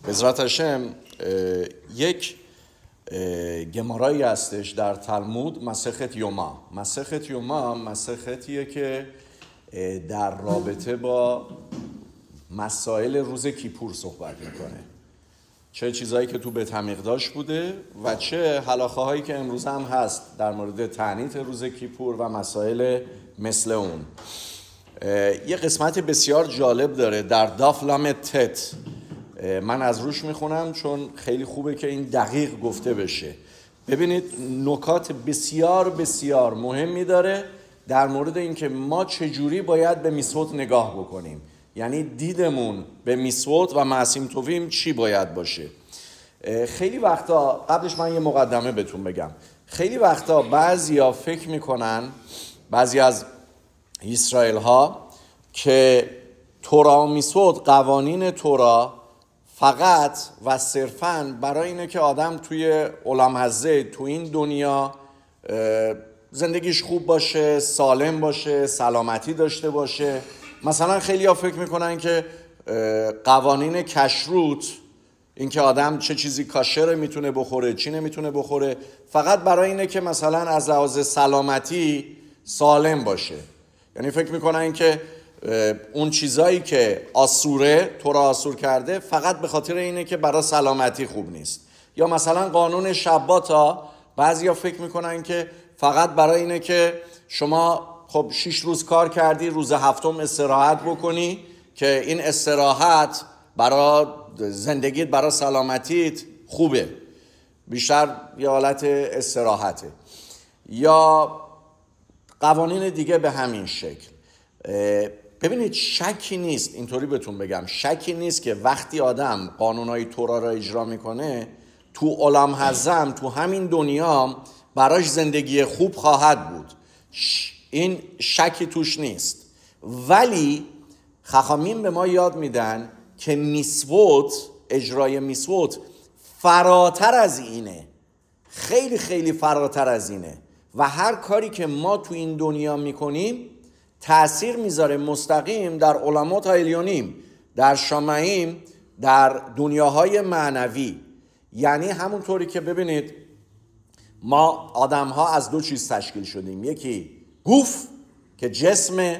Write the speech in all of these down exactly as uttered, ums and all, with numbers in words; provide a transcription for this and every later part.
بذرت هاشم یک گمارایی هستش در تلمود، مسخت یوما. مسخت یوما مسختیه که در رابطه با مسائل روز کیپور صحبت میکنه، چه چیزایی که تو بیت همیقداش بوده و چه حلاخه هایی که امروز هم هست در مورد تعنیت روز کیپور و مسائل مثل اون. یه قسمت بسیار جالب داره در داف لام تت، من از روش میخونم چون خیلی خوبه که این دقیق گفته بشه. ببینید نکات بسیار بسیار مهمی داره در مورد اینکه ما چجوری باید به میسوت نگاه بکنیم، یعنی دیدمون به میسوت و معصیم تویم چی باید باشه. خیلی وقتا، قبلش من یه مقدمه بهتون بگم، خیلی وقتا بعضیا فکر میکنن، بعضی از اسرائیل ها، که تورا و میسوت، قوانین تورا فقط و صرفاً برای اینه که آدم توی عالم هزه، تو این دنیا زندگیش خوب باشه، سالم باشه، سلامتی داشته باشه. مثلا خیلی ها فکر میکنن که قوانین کشروت، این که آدم چه چیزی کاشره میتونه بخوره، چی نمیتونه بخوره، فقط برای اینه که مثلا از لحاظ سلامتی سالم باشه. یعنی فکر میکنن که اون چیزایی که آسوره، تورا آسور کرده، فقط به خاطر اینه که برای سلامتی خوب نیست. یا مثلا قانون شباتا، بعضیا فکر میکنن که فقط برای اینه که شما خب شش روز کار کردی، روز هفتم استراحت بکنی که این استراحت برای زندگیت، برای سلامتیت خوبه، بیشتر یه حالت استراحته. یا قوانین دیگه به همین شکل. ببینید شکی نیست، اینطوری بهتون بگم، شکی نیست که وقتی آدم قانونهای تورا را اجرا میکنه، تو عالم هزم، تو همین دنیا براش زندگی خوب خواهد بود، این شکی توش نیست. ولی خاخامین به ما یاد میدن که میسوت، اجرای میسوت فراتر از اینه، خیلی خیلی فراتر از اینه و هر کاری که ما تو این دنیا میکنیم تأثیر میذاره مستقیم در علمات علیونیم، در شامعیم، در دنیاهای معنوی. یعنی همونطوری که ببینید ما آدم ها از دو چیز تشکیل شدیم، یکی گوف که جسم،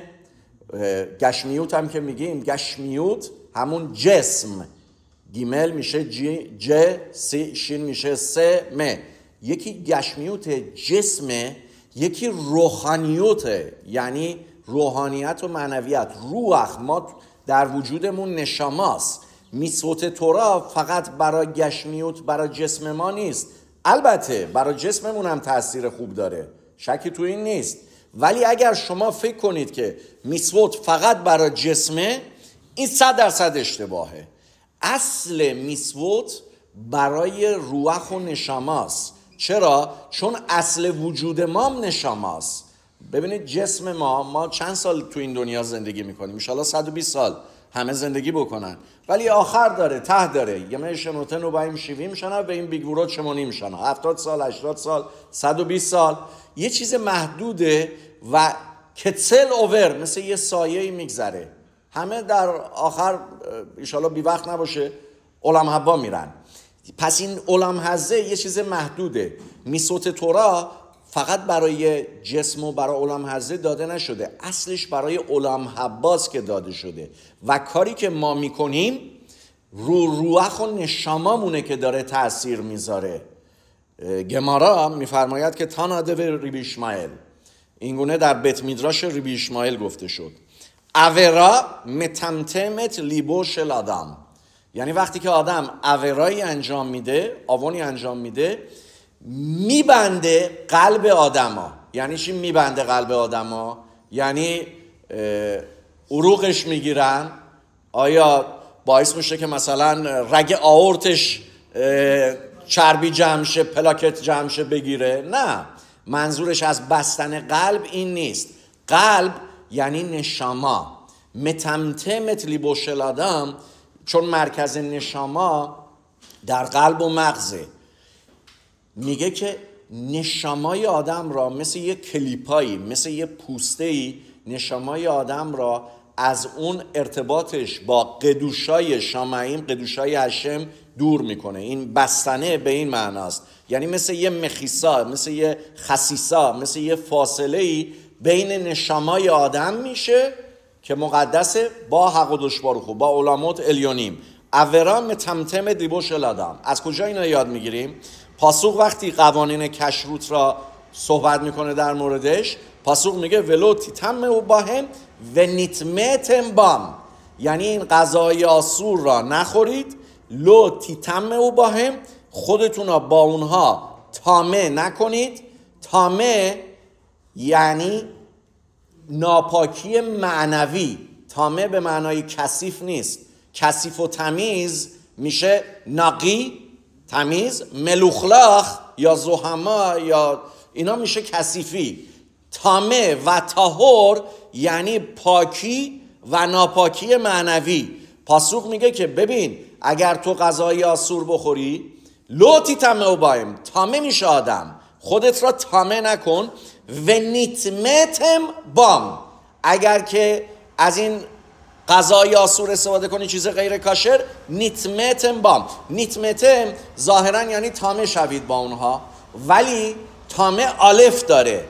گشمیوت هم که میگیم، گشمیوت همون جسم، گیمل میشه جی، ج، سی، شین میشه سه، م. یکی گشمیوت جسمه، یکی روحانیوته، یعنی روحانیت و معنویت، روح. ما در وجودمون نشاماست. میسوت تورا فقط برای گشمیوت، برای جسم ما نیست، البته برای جسممون هم تأثیر خوب داره، شکی تو این نیست. ولی اگر شما فکر کنید که میسوت فقط برای جسمه، این صد درصد اشتباهه. اصل میسوت برای روح و نشاماست. چرا؟ چون اصل وجود ما هم نشاماست. ببینید جسم ما، ما چند سال تو این دنیا زندگی میکنیم؟ انشالله صد و بیست سال همه زندگی بکنن، ولی آخر داره، ته داره. یه من شنوتن و بایم شیویم شنه و این بیگورات شمانیم شنه، هفتاد سال، هشتاد سال، صد و بیست سال، یه چیز محدوده و کتسل اوور، مثل یه سایه‌ای میگذره. همه در آخر انشالله بی وقت نباشه عالم حبا میرن. پس این عالم هزه یه چیز محدوده. میسوت تورا فقط برای جسم و برای عالم هزه داده نشده، اصلش برای عالم حباست که داده شده و کاری که ما میکنیم رو روح و نشامامونه که داره تأثیر میذاره. گمارا میفرماید که تاناده و ریبی اشماعیل، اینگونه در بیت میدراش ریبی اشماعیل گفته شد، اورا متمتمت لیبو شل آدم، یعنی وقتی که آدم اورایی انجام میده، آوانی انجام میده، میبنده قلب آدما. یعنی چی میبنده قلب آدما؟ یعنی عروقش میگیرن. آیا باعث میشه که مثلا رگ آورتش چربی جمع شه، پلاکت جمع شه، بگیره؟ نه، منظورش از بستن قلب این نیست. قلب یعنی نشاما. متمتمت لیبوشل آدم، چون مرکز نشاما در قلب و مغزه. میگه که نشامای آدم را مثل یه کلیپایی، مثل یه پوسته‌ای، نشامای آدم را از اون ارتباطش با قدوشای شامعیم، قدوشای هشم دور میکنه. این بستنه به این معناست، یعنی مثل یه مخیصا، مثل یه خسیسا، مثل یه فاصله‌ای بین نشامای آدم میشه که مقدسه با حق و دشبارخو، با علامات الیونیم. اورا متمتم دیبوش الادم. از کجا اینو یاد میگیریم؟ پاسوق وقتی قوانین کشروت را صحبت میکنه در موردش، پاسوق میگه ولو تیتم او باهم و نیتمتم بام، یعنی این غذای آسور را نخورید، لو تیتم او باهم، خودتون را با اونها تامه نکنید. تامه یعنی ناپاکی معنوی. تامه به معنای کثیف نیست. کثیف و تمیز میشه نقی، تمیز. ملوخلاخ یا زحما یا اینا میشه کثیفی. تامه و طاهر یعنی پاکی و ناپاکی معنوی. پاسوق میگه که ببین اگر تو غذای آسور بخوری، لوتی تامه و بایم، تامه میشه آدم، خودت را تامه نکن. و نیتمتم بام، اگر که از این غذای آسور استفاده کنی، چیز غیر کاشر، نیتمتم بام. نیتمتم ظاهرا یعنی تامه شوید با اونها، ولی تامه الف داره،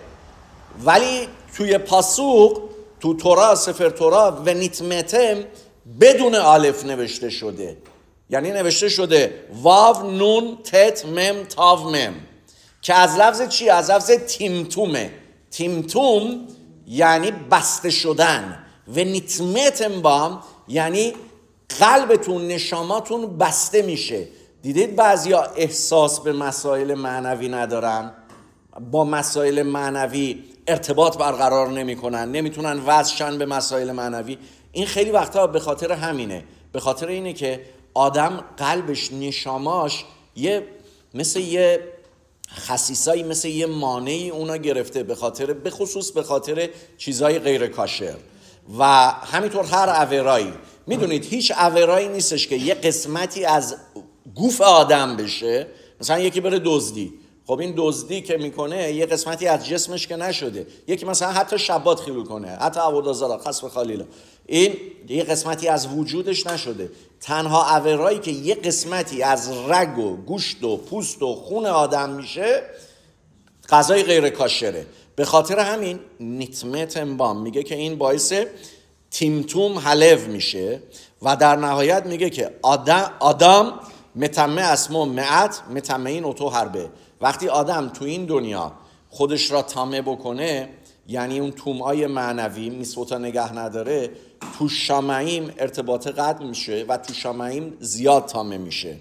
ولی توی پاسوق تو تورا، سفر تورا، و نیتمتم بدون الف نوشته شده، یعنی نوشته شده واو نون تت مم تاو مم، که از لفظ چی؟ از لفظ تیمتومه. تیمتوم یعنی بسته شدن، و نیتمتم بام یعنی قلبتون، نشاماتون بسته میشه. دیدید بعضیا احساس به مسائل معنوی ندارن، با مسائل معنوی ارتباط برقرار نمی کنن، نمیتونن وصلشن به مسائل معنوی. این خیلی وقتا به خاطر همینه، به خاطر اینه که آدم قلبش، نشاماش یه مثل یه خسیسایی، مثل یه مانعی اونا گرفته، به خاطر به خصوص به خاطر چیزای غیر کاشر. و همینطور هر عورایی. میدونید هیچ عورایی نیستش که یه قسمتی از گوف آدم بشه، مثلا یکی بره دزدی، خب این دزدی که میکنه یه قسمتی از جسمش که نشده، یکی مثلا حتی شبات خیلو کنه، حتی عبودازارا خسف خالیلا، این یه قسمتی از وجودش نشده. تنها عورایی که یه قسمتی از رگ و گوشت و پوست و خون آدم میشه، غذای غیر کاشره. به خاطر همین نیتمتم بام میگه که این باعث تیمتوم حلو میشه و در نهایت میگه که آدم آدم متمه اسمو معت متمه این اتو حربه. وقتی آدم تو این دنیا خودش را تامه بکنه، یعنی اون تومای معنوی میسوتا نگه نداره، تو شامعیم ارتباط قطع میشه و تو شامعیم زیاد تامه میشه.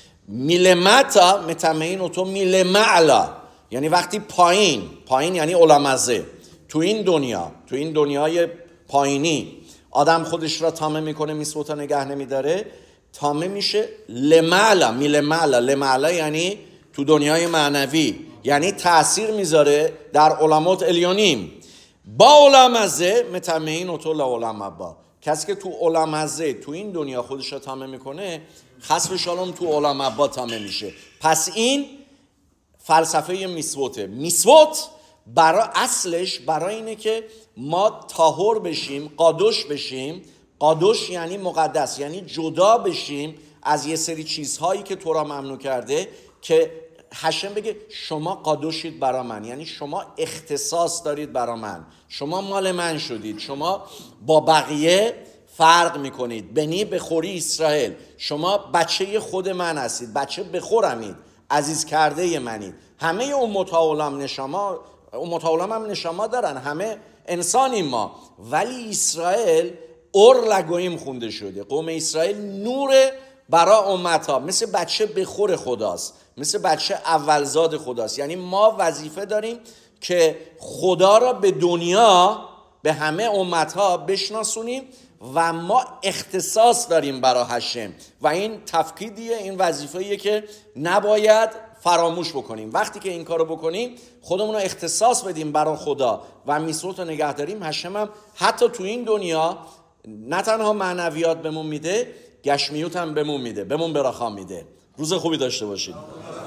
میلمتا متمه این اتو میلمعلا، یعنی وقتی پایین، پایین یعنی علمزه، تو این دنیا، تو این دنیای پایینی آدم خودش را تامه میکنه، میسوتا نگه نمیداره، تامه میشه لمعلا. میلمعلا، لمعلا یعنی تو دنیای معنوی، یعنی تأثیر میذاره در علمات الیونیم. با علمزه متمهین اتو لعلم با، کسی که تو علمزه تو این دنیا خودش را تامه میکنه، خسف شالم تو علم با تامه میشه. پس این فلسفه میسوته. میسوت برای اصلش برای اینه که ما طاهر بشیم، قادوش بشیم. قادوش یعنی مقدس، یعنی جدا بشیم از یه سری چیزهایی که تو را ممنوع کرده، که هشم بگه شما قادوشید برا من، یعنی شما اختصاص دارید برا من، شما مال من شدید، شما با بقیه فرق میکنید. بنی بخوری اسرائیل، شما بچه خود من هستید، بچه بخورمید، عزیز کرده منید. همه امت عالم نشما، امت عالم هم نشما دارن، همه انسانیم ما، ولی اسرائیل اور لگویم خونده شده. قوم اسرائیل نور برای امت ها، مثل بچه بخور خداست، مثل بچه اولزاد خداست. یعنی ما وظیفه داریم که خدا را به دنیا، به همه امت ها بشناسونیم و ما اختصاص داریم برای هشم و این تفقیدیه، این وظیفه‌ایه که نباید فراموش بکنیم. وقتی که این کارو بکنیم، خودمون رو اختصاص بدیم برای خدا و میسوت رو نگه داریم، هشم هم حتی تو این دنیا نه تنها معنویات بهمون میده، گشمیوت هم بهمون میده، بهمون براخا میده. روز خوبی داشته باشید.